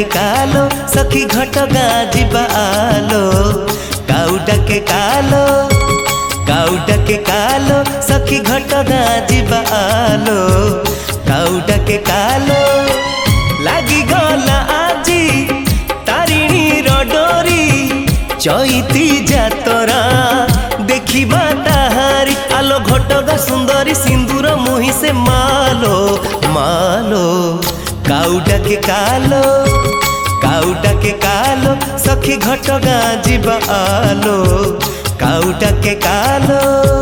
के कालो सखी घटगां जिबा आलो काउटा के कालो सखी घटगां जिबा आलो काउटा के कालो लागी गला आजी तारिणी रडोरी चैती जातरा देखिबा ताहारी आलो घटगां सुंदरी सिंदूर मुही से मालो मालो काउटा के कालो सखी घटगां जिबा आलो काउटा के कालो।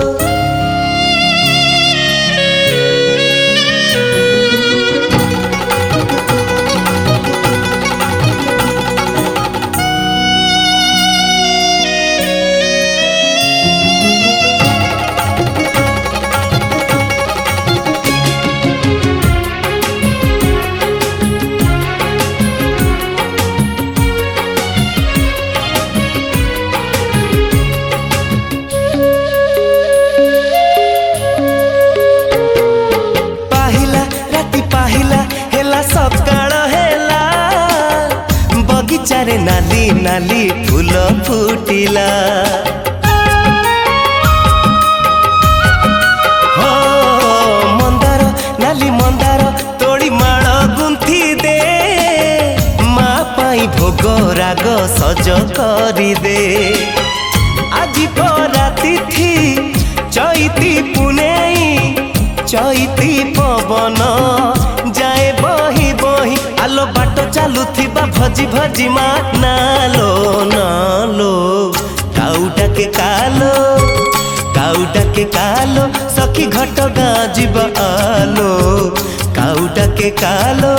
सकाळ हेला बगीचारे नाली नाली फूल फुटिला हो मंदार नाली मंदार तोड़ी माळ गुंथी दे माँ पाई भोग राग सज करी दे आजी परा तिथि चैती पुनेई चैती पवन जाए बही बही आलो बाट चालू थिबा भजी भजी मा नालो नालो काउटा के कालो सखी घटगां जिबा आलो काउटा के कालो।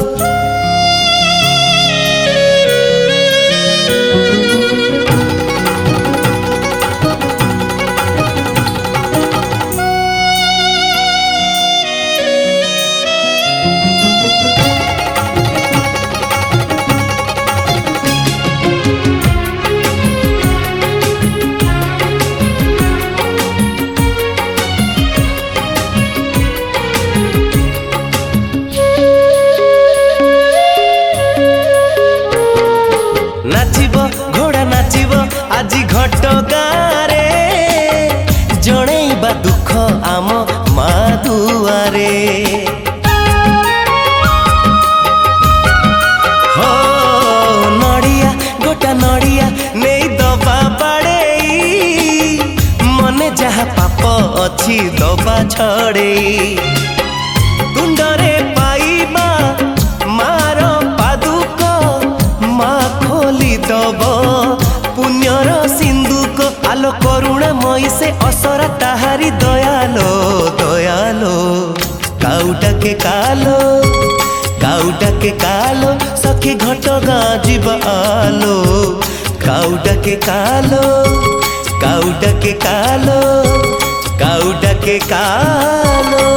नाचिबो घोड़ा नाचिबो आजी घटगां रे जणैबा दुख आम मा दुआरे हो नड़िया गोटा नड़िया नहीं दबा बाड़े मने जहा पाप अच्छी दबा छड़े तुंडरे पाइबा मार पादुक मा खोली दब पुण्यर सिंधुक आलो करुणा मई से असरा ताहारी दयालो दयालो काउटा के कालो सखी घटगां जिबा आलो काउटा के कालो।